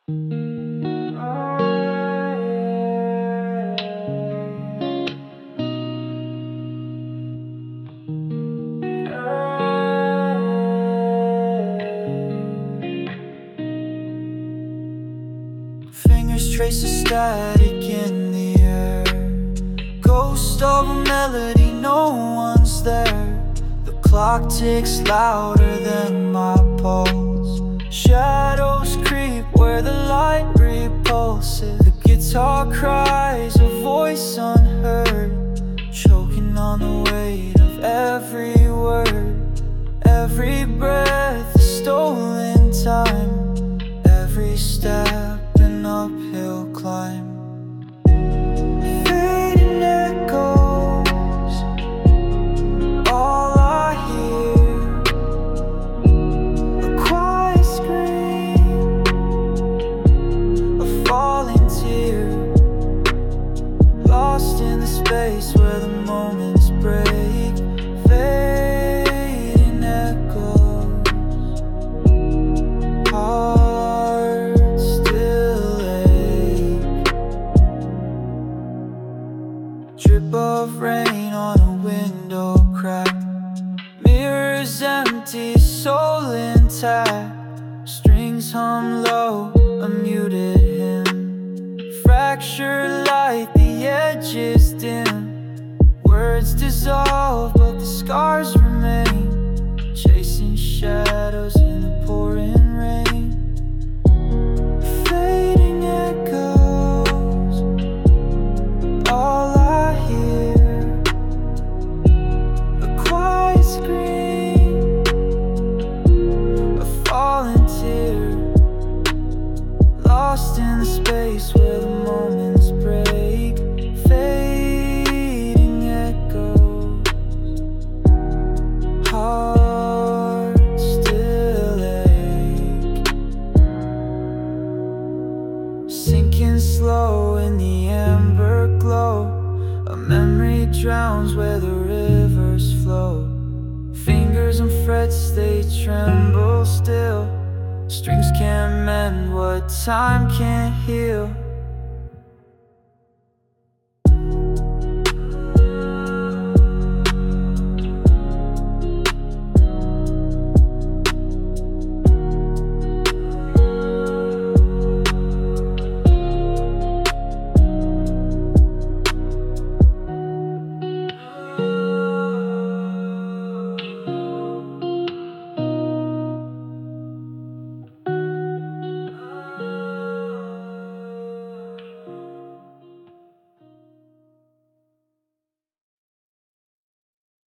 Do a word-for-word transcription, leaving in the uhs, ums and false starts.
Fingers trace a static in the air, ghost of a melody, no one's there. The clock ticks louder than my pulse. Shadows creep where the light repulses. The guitar cries, a voice unheard, choking on the weight of every word. Every breath is stolen time, every step an uphill climb. Fading echoes, all I hear, a quiet scream, a falling tear, lost in the space where the moments break. Fading echoes, heart still ache. Drip of rain on a window crack, mirrors empty, soul intact. Strings hum low, a muted hymn, fractured light, the edges dim. Words dissolve, but the scars remain, chasing shadows in the pouring rain. Fading echoes, all I hear, a quiet scream, a falling tear, lost in the space where the moments break. Fading echoes, heart still ache. Sinking slow in the amber glow, a memory drowns where the rivers flow. Fingers and frets, they tremble still. Strings can't mend what time can't heal.